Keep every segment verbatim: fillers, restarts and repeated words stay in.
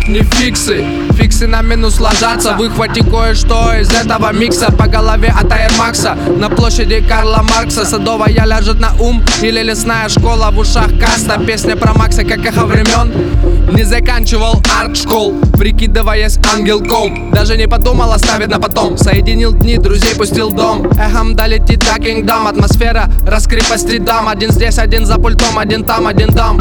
не фиксы. Фиксы на минус ложатся. Выхвати кое-что из этого микса. По голове от Air Max'а на площади Карла Маркса. Садовая ляжет на ум или лесная школа. В ушах каста, песня про Макса, как эхо времен. Не заканчивал арт-школ, прикидываясь ангелком. Даже не подумал оставить на потом. Соединил дни, друзей пустил дом. Эхом долетит до Кингдом. Атмосфера раскрепостит дам. Один здесь, один за пультом, один там, один там.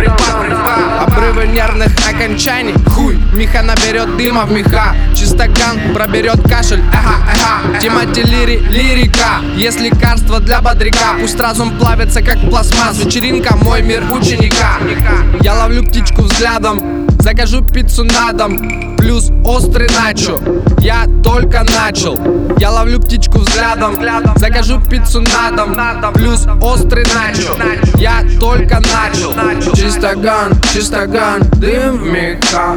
Припа, обрывы нервных окончаний. Хуй, Миха наберет дыма в меха. Чистоган проберет кашель. Эха, эха, Тимати лири, лирика. Есть лекарство для бодряка. Пусть разум плавится как пластмасс. Вечеринка, мой мир ученика. Я ловлю птичку взглядом, закажу пиццу на дом, плюс острый начо. Я только начал. Я ловлю птичку взглядом, закажу пиццу на дом, плюс острый начо. Я только начал. Чистоган, чистоган, дым в меха,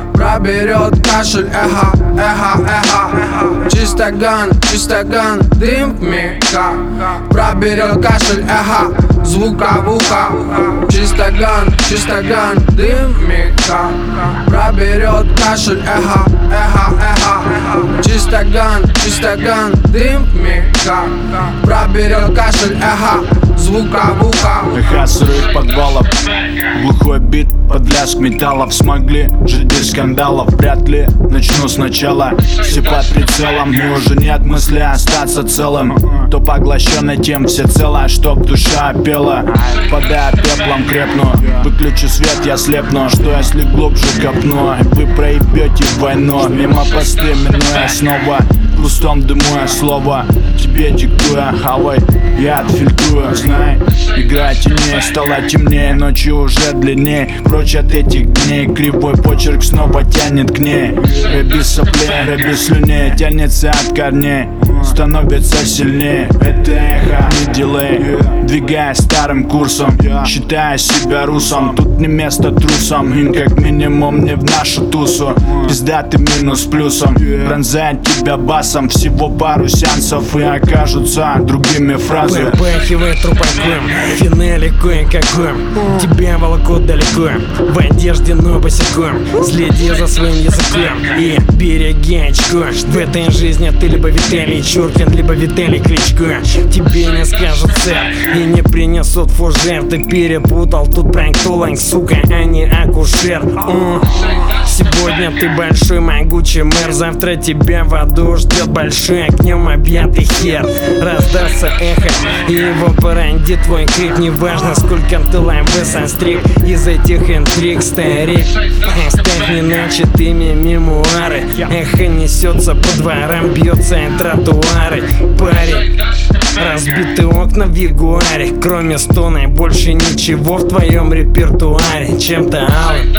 проберет кашель, эхо, эхо, эхо. Чистоган, чистоган, дым в меха, проберет кашель, эхо, звука в ухо. Чистоган, чистоган, дым в меха, проберет кашель, эхо, эхо, эхо. Чистоган, чистоган, дым в меха, проберет кашель, эхо, звука в ухо. Эхо сырых подвалов, глухой бит под лязг металлов. Смогли жить без скандалов, вряд ли начну сначала. Все под прицелом, и уже нет мысли остаться целым. То поглощенный тем всецело, чтоб душа пела. Падая пеплом крепну, выключу свет, я слепну. Что если глубже копну, вы проебете войну. Мимо посты минуя снова, в пустом дыму я слово тебе диктуя. Хавай, я отфильтрую, знай, игра теней стала темнее, ночью уже длиннее. Прочь от этих дней, кривой почерк снова тянет к ней. Рэби соплей, рэби слюней, тянется от корней, становится сильнее. Это эхо, не дилей, двигаясь старым курсом, считая себя русом. Тут не место трусам, им как минимум не в нашу тусу. Пиздатый минус плюсом, пронзает тебя басом. Всего пару сеансов и окажутся другими фразами. Попахивает трупаком, финали кое-каком. Тебя волокут далеко, в одежде, но босиком. Следи за своим языком и береги очко. В этой жизни ты либо Виталий Чуркин, либо Виталий Кличко. Тебе не скажут сэр и не принесут фужер. Ты перепутал тут пранктолог, сука, а не акушер. М-м. Сегодня ты большой могучий мэр, завтра тебя в аду ждет большой огнем объятый хер. Раздастся эхо и его породит твой крик. Неважно, сколько ты лайвеса стриг из этих интриг, старик. Оставь неначатыми мемуары. Эхо несется по дворам, бьется и тротуары. Парень, разбитые окна в ягуаре. Кроме стона больше ничего в твоем репертуаре. Чем-то алым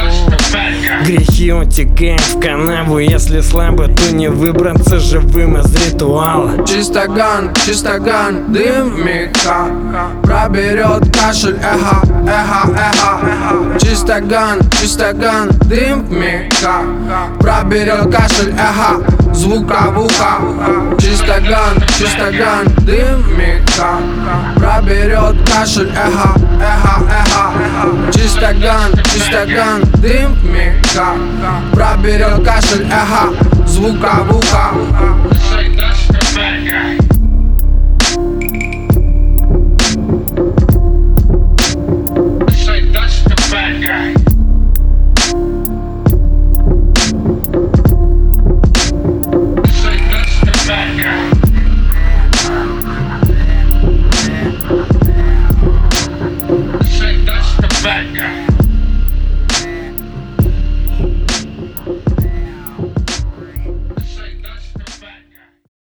грехи утекают в канаву. Если слабо, то не выбраться живым из ритуала. Чистоган, чистоган, дым в меха, проберет кашель, эхо, эхо, эхо. Чистоган, чистоган, дым в меха, проберет кашель, эхо, звука в ухо. Чистоган, чистоган, дым в меха, проберет кашель, эхо, эхо, эхо. Чистоган, чистоган, дым в меха, проберет кашель, эхо, звука в ухо. Bad guy.